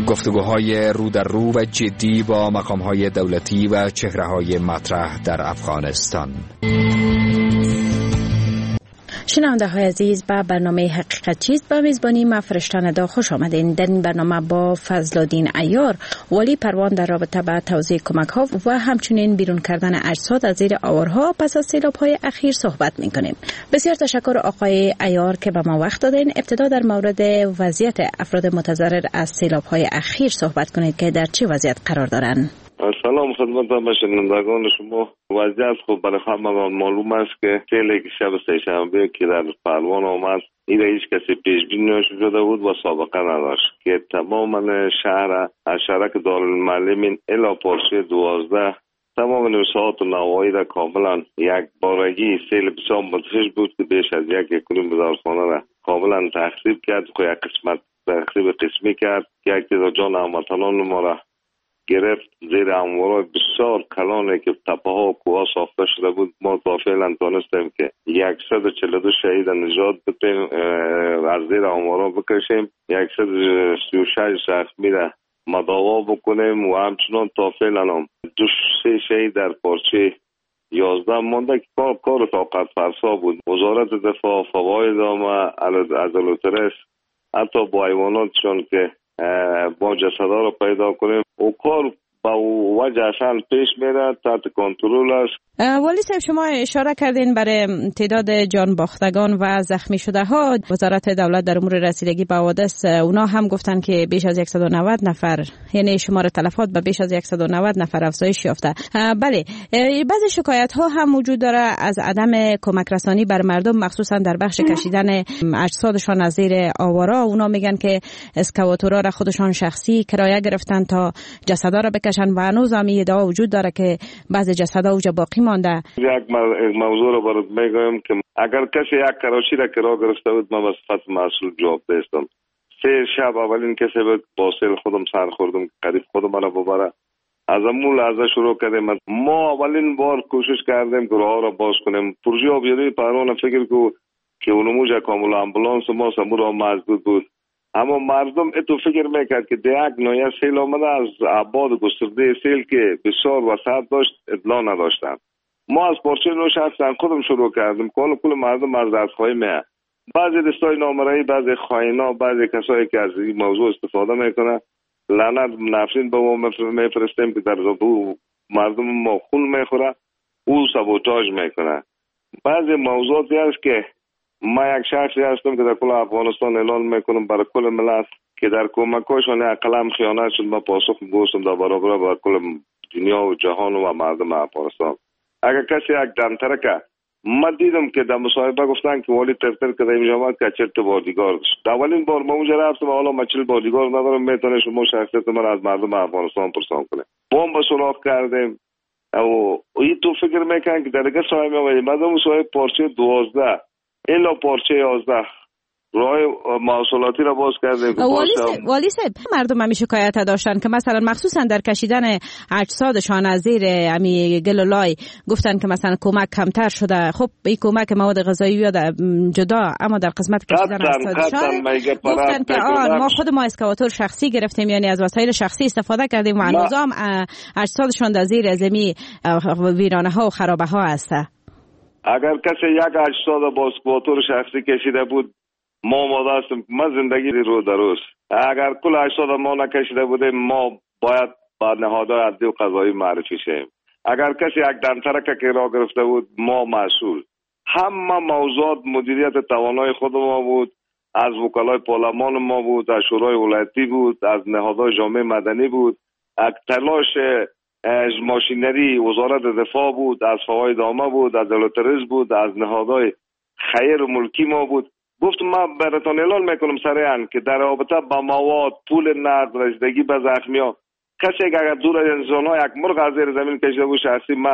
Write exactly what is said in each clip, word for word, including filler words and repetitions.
گفتگوهای رو در رو و جدی با مقامهای دولتی و چهره‌های مطرح در افغانستان. شنونده های عزیز، به برنامه حقیقت چیست با میزبانی ما فرشته ندا خوش آمدین. در این برنامه با فضلالدین عیار، والی پروان، در رابطه با توزیع کمک ها و همچنین بیرون کردن اجساد از زیر آوارها پس از سیلاب های اخیر صحبت می کنیم. بسیار تشکر آقای عیار که به ما وقت دادین. ابتدا در مورد وضعیت افراد متضرر از سیلاب های اخیر صحبت کنید که در چه وضعیت قرار دارند. سلام خدمت شنوندگان شما. وضعیت خب برای همه معلوم است که سیلی که شب سه‌شنبه که در پروان آمد این هیچ کسی پیش بینی نشده بود و سابقه نداشت که تمام شهر از شرک دارالمعلمین الی پارچه دوازده تمام نوسات و نواحی را کاملا یک بارگی سیل بسیار مدهش بود که بیش از یک یکونیم هزار را کاملا تخریب کرد و یک قسمت تخریب قسمی کرد که یک تعداد جان هموطنان ما را گرفت. زیر اموارای بسیار کلانه که تپه ها و کوها ساخته شده بود ما تا فعلا تانستیم که صد و چهل و دو شهید نجات بدیم، از زیر اموارا بکشیم، صد و سی و شش زخمی را مداوا بکنیم و همچنان تا فعلا هم دو سه شهید در پارچه یازده مانده که کار کار طاقت فرسا بود. وزارت دفاع، فواید عامه، عدالت حتی با حیواناتشون که با جسدها رو پیدا کنیم و کار با وجه اصلا پیش میره، تحت کنترل است. والی صاحب، شما اشاره کردین برای تعداد جان باختگان و زخمی شده ها. وزارت دولت در امور رسیدگی به حوادث اونا هم گفتن که بیش از صد و نود نفر، یعنی شمار تلفات به بیش از صد و نود نفر افزایش یافته. بله، بعضی شکایت ها هم وجود داره از عدم کمک رسانی بر مردم، مخصوصا در بخش کشیدن اجسادشان از زیر آوارا. اونا میگن که اسکواتورها را خودشان شخصی کرایه گرفتن تا جسدا را بکشن و هنوز هم ادعا وجود داره که بعضی جسدا اوجا باقی مانده. یک موضوع رو برات میگم که اگر کسی یک کراشی را کرایه گرفته بود ما به صفت مسئول جواب داشتم. سه شب اولین کسی بود با سیل خودم سر خوردم، قریب خودم را ببره. از امول از شروع کردیم. ما اولین بار کوشش کردیم که راه را باز کنیم. پروژه آبیاری پروان فکر کو که اونموج کامل امبولانس ما سمور را مزدود بود. اما مردم اتو فکر میکرد که دیگ نویه سیل آمده از عباد گسترده سیل که بسیار وسعت داشت اطلاع نداشتن. ما از پارچه نو شخصا خودم شروع کردیم کل کل مردم از دستخواهی میه. بعضی دستای نامرئی، بعضی خائنا، بعضی کسایی که از این موضوع استفاده میکنه لعنت نفسین به ما میفرستیم که در زبو مردم ما خون میخوره، او سابوتاژ میکنه. بعضی موضوعاتی هست که ما یک شخصی هستم که در کل افغانستان اعلان میکنم برای کل ملت که در کمکاشون اقلم خیانت شد ما پاسخ میگوستم در برابر با کل دنیا و جهان و مردم افغانستان. اگر کسی یک دمترکه ما دیدم که در مصاحبه گفتن که والی ترتر که در اینجا آمد که چرت بادیگار داشت. اولین بار ما اونجا رفتم حالا ما چل بادیگار ندارم، میتونه شما شخصیت من از مردم افغانستان پرسان کنه. بمب سوراخ کردیم و این تو فکر میکنن که در دیگه سایه میامدیم از اون سایه پارچه دوازده الا پارچه یازده راه محصولاتی را باز کردیم. والی صاحب، مردم همی شکایت داشتن که مثلا مخصوصا در کشیدن اجسادشان از زیر امی گلولای گفتن که مثلا کمک کمتر شده. خب این کمک مواد غذایی یاد جدا، اما در قسمت کشیدن اجسادشان گفتن که آن ما خود ما اسکواتور شخصی گرفتیم، یعنی از وسایل شخصی استفاده کردیم و هنوزم اجسادشان در زیر زمین ویرانه ها و خرابه ها هست. اگر کسی یک اجساد با اسکواتور شخصی کشیده بود ما ماده هستیم، ما زندگی رو دروست. اگر کل اجساد ما نکشیده بودیم ما باید با نهادهای عدلی و قضایی معرفی شیم. اگر کسی یک دمترکه که را گرفته بود ما مسئول. همه موضوعات مدیریت توانای خود ما بود، از وکلای پارلمان ما بود، از شورای ولایتی بود، از نهادهای جامعه مدنی بود، از تلاش از ماشینری وزارت دفاع بود، از فواید عامه بود، از دولت رز بود، از نهادهای خیر و ملکی ما بود. گفتم ما براتون اعلان میکنم سریعا که در رابطه با مواد، پول نقد، رسیدگی به زخمی ها، کسی که اگر دور از انسان ها یک مرغ از زیر زمین کشیده بود شخصی ما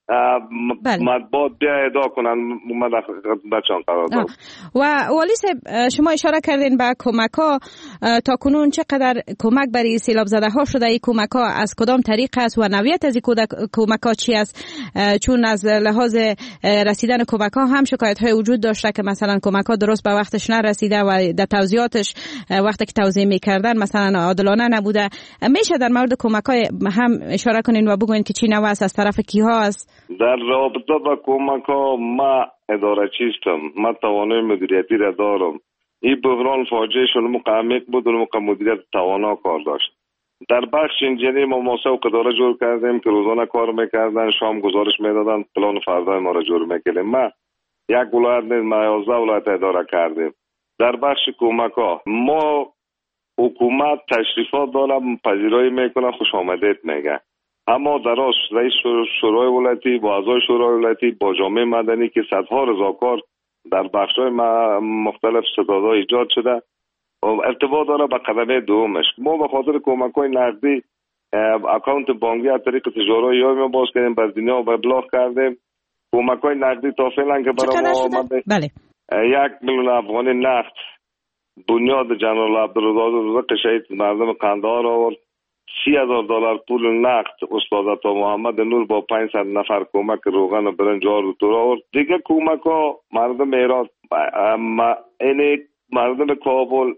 مطبوعات بیا ادعا کنن من در بچان قرار دارم. و والی صاحب شما اشاره کردین به کمک ها، تا کنون چقدر کمک برای سیلاب زده ها شده؟ این کمک ها از کدام طریق است و نوعیت از این کمک ها چی است؟ چون از لحاظ رسیدن کمک ها هم شکایت های وجود داشته که مثلا کمک ها درست به وقتش نرسیده و در توزیعاتش وقتی که توزیع میکردن مثلا عادلانه نبوده. میشه در مورد کمک های هم اشاره کنین و بگوین که چی نوع است، از طرف کیها است؟ در رابطه با کمک ها ما اداره چیستم، ما توانای مدیریتی را دارم. این بحران فاجعه شد مقامیق بود و موقع مدیریت توانا کار داشت. در بخش انجینی ما موسع و اداره جور کردیم که روزانه کار میکردن، شام گزارش میدادن، پلان فردای ما را جور میکردیم. ما یک ولایت نیست، ما یازده ولایت اداره کردیم. در بخش کمک ها ما حکومت تشریفات دارم، پذیرایی میکنه، خوش آمدید میگه. اما درست رئیس شورای ولایتی با اعضای شورای ولایتی با جامعه مدنی که صدها رضاکار در بخش‌های مختلف ستادها ایجاد شده ارتباط داره به قدم دومش. ما به خاطر کمک‌های نقدی اکانت بانکی از طریق تجاری یا ما باز کردیم، بر دنیا و ابلاغ کردیم. کمک‌های نقدی تا فعلا که برای ما بله یک میلیون افغانی نقد بنیاد جنرال عبدالرزاق شهید مردم قندهار آورد. سی هزار دلار پول نقد استاد عطا محمد نور با پانصد نفر کمک روغن و برنج و تور آورد. دیگه کمک ها مردم هرات، اینه مردم کابل،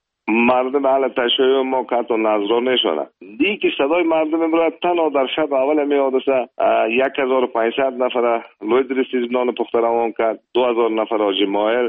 مردم اهل تشیع ما که حتی نظرانه شده. دیگه که صدای مردم امروز تنها در شب اول می حادثه یک هزار و پانصد نفر لوید رسیز نان پخته روان کرد، دو هزار نفر حاجی ماهر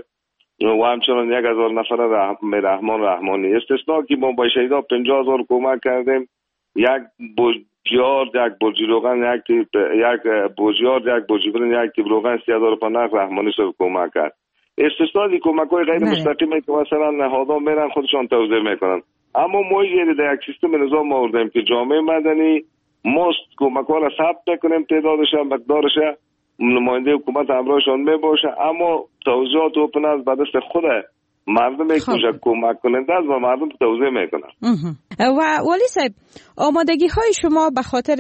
و همچنان یک هزار نفر رحم رحمان رحمانی. استثنا که ما با شهیدا پنجاه هزار کمک کردیم. یک بوجیار، یک بوجی روغن، یک یک بوجیار، یک بوجی برنج، یک تیب روغن، سی هزار و پناه رحمانی صاحب کمک کرد. استثنا دی کمک‌های غیر مستقیمی که مثلا نهادها میرن خودشان توزیع میکنن. اما ما یه در یک سیستم نظام آوردیم که جامعه مدنی ماست کمک‌ها را ثبت میکنیم، تعدادش هم مقدارش نماینده حکومت همراهشان میباشه، اما توزیعات اوپن است به دست خود مردم که کمک کننده است و مردم توزیع میکنن. و والی صاحب آمادگی های شما به خاطر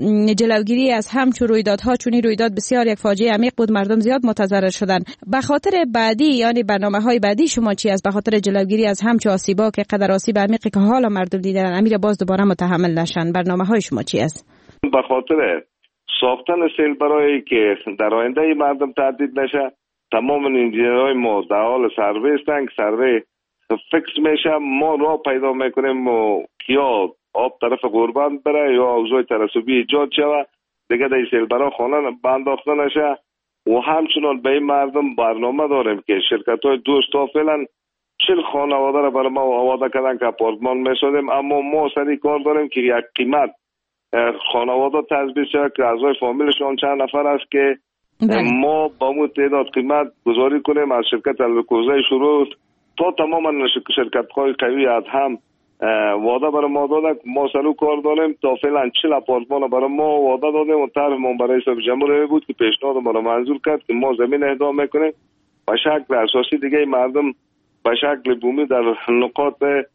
جلوگیری از همچون رویدادها، چون این رویداد بسیار یک فاجعه عمیق بود، مردم زیاد متضرر شدن، به خاطر بعدی یعنی برنامه های بعدی شما چی است؟ به خاطر جلوگیری از همچون آسیبا که قدر آسیب عمیقی که حالا مردم دیدن امیر باز دوباره متحمل نشن، برنامه های شما چی است؟ به خاطر ساختن سیل برای که در آینده مردم تهدید نشه، تمام انجینرهای ما در حال سروی هستن که سروی فکس میشه. ما راه پیدا میکنیم و یا آب طرف غربت بره یا اوضاع ترسبی ایجاد شوه دیگه در سیل برای خانه بنداخته نشه. و همچنان به این مردم برنامه داریم که شرکت های دوست تا فعلا چل خانواده را برای ما آواده کردن که اپارتمان میسازیم، اما ما سری کار داریم که یک قیمت خانواده تثبیت شد که اعضای فامیلشون چند نفر است که بله. ما با اون تعداد قیمت گذاری کنیم از شرکت الکوزه شروع تا تماما شرکت های قوی از هم وعده برای ما داده. ما سلو کار داریم تا فعلا چل اپارتمان برای ما وعده دادیم و طرح ما برای صاحب جمهوری بود که پیشنهاد ما را منظور کرد که ما زمین اهدا میکنیم به شکل اساسی. دیگه مردم به شکل بومی در نقاط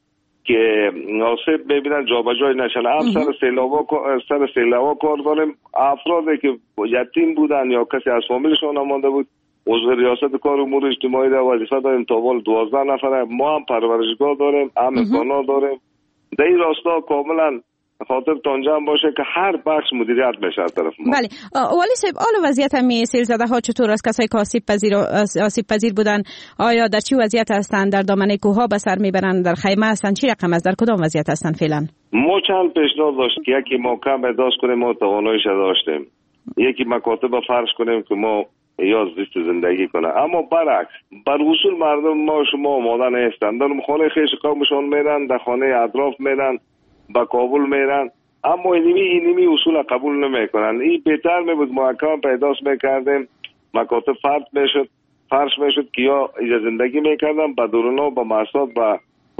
که آسیب میبینن جابجایی نشن. هم سر سیلاوا سر سیلاوا کار داریم. افرادی که یتیم بودن یا کسی از فامیلشون نمانده بود عضو ریاست کار امور اجتماعی را وظیفه داریم تا بال دوازده نفره. ما هم پرورشگاه داریم، هم امکانات داریم. در این راستا کاملا خاطر تانجم باشه که هر بخش مدیریت بشه از طرف ما. بله والی صاحب، حالا وضعیت می سیل زده ها چطور است؟ کسایی که آسیب پذیر آسیب پذیر بودن آیا در چی وضعیت هستند؟ در دامنه کوه ها به سر میبرند؟ در خیمه هستند؟ چی رقم است؟ در کدام وضعیت هستند فعلا؟ ما چند پیشنهاد داشتیم که یکی ما کم اداس کنیم، ما تواناییش داشتیم، یکی مکاتب فرض کنیم که ما یا زیست زندگی کنه. اما برعکس بر اصول مردم ما شما آماده نیستند. در خانه خیش قومشان میرن، در خانه اطراف میرن، با کابل میرن، اما اینمی اینمی اصول قبول نمیکنن. این بهتر میبود محکم پیداست میکردیم، مکاتب فرد میشد فرش میشد که یا اینجا زندگی میکردن، با دورنا با محصاب با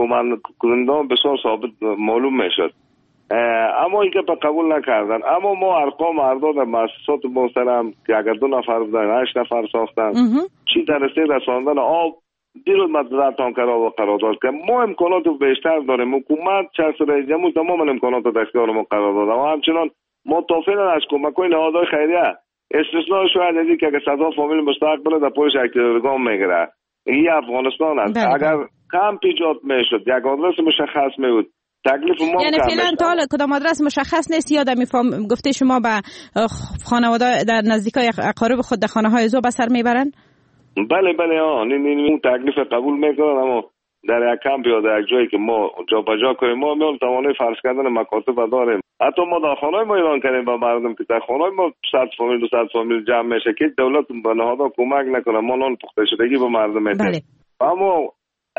کنندان بسیار ثابت معلوم میشد. اما این که قبول نکردن. اما ما ارقام اعداد مؤسسات محترم که اگر دو نفر بودن هشت نفر ساختن چی در رسید رساندن آب دیروز مدرسه تانکرها و قرارداد که ما امکانات بیشتر داریم. حکومت چند رئیس جمهور تمام امکانات در اختیار ما قرار داده و همچنان ما تا فعلا از کمک‌های نهادهای خیریه استثناء شاید ازی که اگر صدا فامیل مستقبل در پوش اکتیورگان میگره این افغانستان است. بله. اگر کمپ ایجاد میشد یک آدرس مشخص میبود تکلیف ما یعنی فعلا تا حالا کدام آدرس مشخص نیست یا در میفهم گفته شما به خانواده در نزدیکای اقارب خود در خانه های زو به سر میبرن؟ بله بله آن این این تکلیف قبول میکنن، اما در یک کمپ یا در یک جایی که ما جا بجا کنیم ما میان توانه فرض کردن مکاتب داریم. حتی ما در خانه ما اعلان کردیم با مردم که در خانه ما صد فامیل دو صد فامیل جمع میشه که دولت به نهادها کمک نکنه، ما نان پخته شدگی به مردم میدیم. بله. اما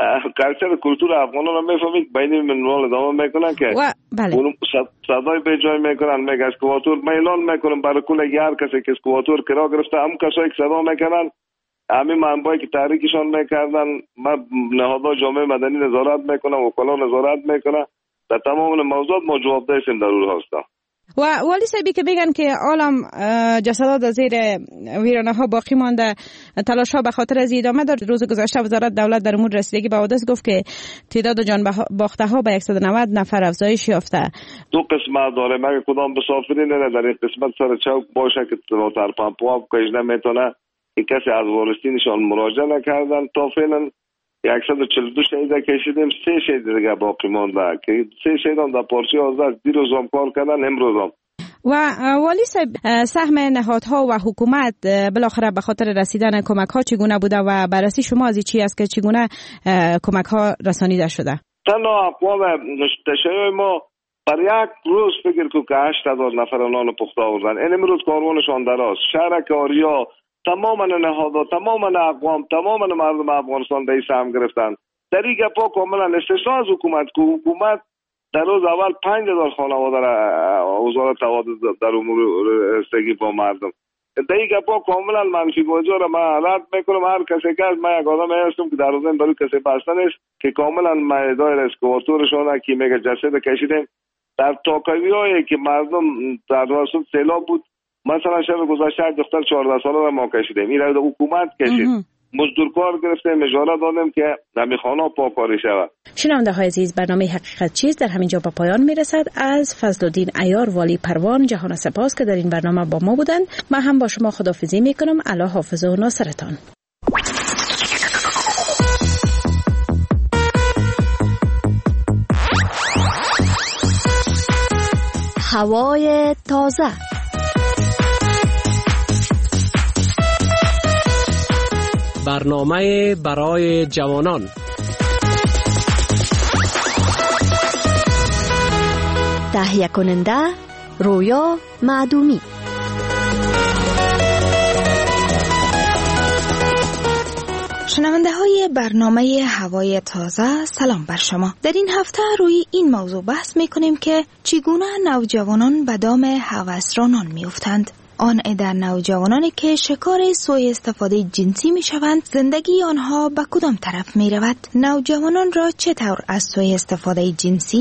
کلچر کلتور افغانان رو میفهمید بین منوال ادامه میکنن که بله. صدای به جای میکنن، میگه اسکواتور ما اعلان میکنم برای کل هر کسی که اسکواتور کرا گرفته هم کسایی که صدا میکنن همین منبعی که تحریکشان میکردن ما نهادها جامعه مدنی نظارت میکنن، وکلا نظارت میکنن، در تمام موضوعات ما جوابده هستیم در اون هستم. و والی صاحبی که بگن که عالم جسدات از زیر ویرانه ها باقی مانده، تلاش ها به خاطر از ادامه داره. روز گذشته وزارت دولت در امور رسیدگی به حوادث گفت که تعداد جان باخته ها به صد و نود نفر افزایش یافته. دو قسمت داره، مگه کدام مسافری نه در این قسمت سر چوک باشه که تر پمپو کج نمیتونه این کسی از وارستینشان مراجعه نکردن. تا فعلا صد و چهل و دو شهید کشیدیم، سه شهید دیگه باقی مانده که سه شهید هم در پارچه آزاد دیروز هم کار کردن امروز هم. و والی صاحب سهم نهادها و حکومت بالاخره به خاطر رسیدن کمک ها چگونه بوده و بررسی شما از چی است که چگونه کمک ها رسانیده شده؟ تنها اقوام تشیع ما بر یک روز فکر که هشت هزار نفر نان پخته آوردن. این امروز کاروانشان دراز شهر آریا تمام نهادها تمام اقوام تمام مردم افغانستان به سهم گرفتن. در این گپا کاملا استثنا از حکومت که حکومت در روز اول پنج هزار خانواده را وزارت تواد در امور رسیدگی با مردم. در این گپا کاملا منفی گوجه را من رد میکنم. هر کسی که من یک آدم هستم که در روز این برای کسی بسته نیست که کاملا من دایر اسکواتورشان که میگه جسد کشیدیم در تاکوی هایی که مردم در واسط سیلاب بود. مثلا شب گذشته دختر چهارده ساله را ما کشیدیم، این را حکومت کشید، مزدورکار گرفتیم، اجاره دادیم که در خانه پاکاری شود. شنونده های عزیز، برنامه حقیقت چیست در همین جا به پایان میرسد. از فضلالدین عیار والی پروان جهان سپاس که در این برنامه با ما بودند. من هم با شما خداحافظی میکنم. الله حافظ و ناصرتان. هوای تازه. برنامه برای جوانان. تهیه کننده رویا معدومی. شنونده های برنامه هوای تازه، سلام بر شما. در این هفته روی این موضوع بحث می کنیم که چگونه نوجوانان به دام هوسرانان می افتند. آن در نوجوانانی که شکار سوء استفاده جنسی می شوند، زندگی آنها به کدام طرف می رود؟ نوجوانان را چطور از سوء استفاده جنسی